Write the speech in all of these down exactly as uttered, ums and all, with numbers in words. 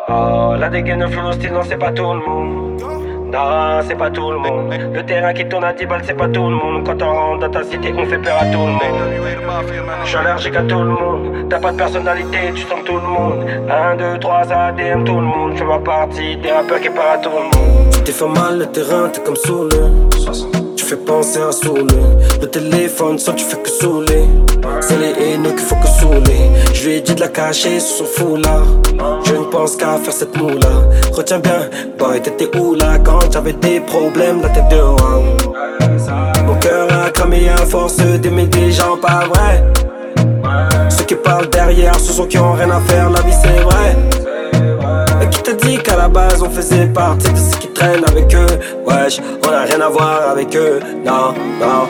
Oh, la dégaine, le flow, le style, non, c'est pas tout le monde. Non, c'est pas tout le monde. Le terrain qui tourne à dix balles, c'est pas tout le monde. Quand on rentre dans ta cité, on fait peur à tout le monde. Je suis allergique à tout le monde. T'as pas de personnalité, tu sens tout le monde. un, deux, trois, A D M, tout le monde. Je fais ma partie des rappeurs qui parlent à tout le monde. Tu t'es fait mal le terrain, t'es comme saoulé. Tu fais penser à saouler. Le téléphone sonne, tu fais que saouler. C'est les haineux qu'il faut que saouler. Je lui ai dit de la cacher sous son foulard. Je ne pense qu'à faire cette moula. Retiens bien, boy, t'étais où là quand j'avais des problèmes, la tête dehors. Mon cœur a cramé à force d'aimer des gens pas vrais. Ceux qui parlent derrière, ce sont qui ont rien à faire, la vie c'est vrai. Et qui t'a dit qu'à la base on faisait partie de ceux qui traînent avec eux? Wesh, on a rien à voir avec eux, non, non.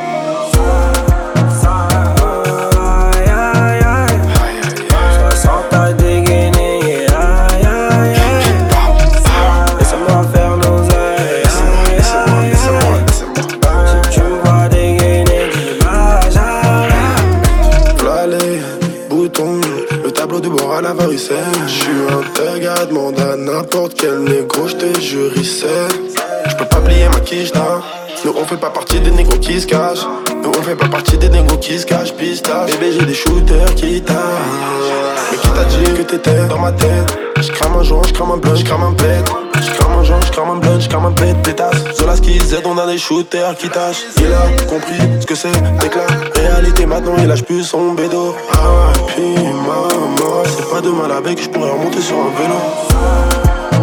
À la varicelle, j'suis un thug, demande à n'importe quel négro, j'te jurissais. J'peux pas plier ma quiche là. Nous on fait pas partie des négros qui se cachent. Nous on fait pas partie des négros qui se cachent. Pistache, bébé j'ai des shooters qui tâchent. Mais qui t'a dit que t'étais dans ma tête? J'crame un joint, j'crame un blunt, j'crame un pet. J'crame un joint, j'crame un blunt, j'crame un pet. Pétasse, Zola qui Z, on a des shooters qui tâchent. Il a compris ce que c'est, mec la réalité maintenant il lâche plus son bédo. Ah puis maman, c'est pas demain la veille que j'pourrais remonter sur un vélo.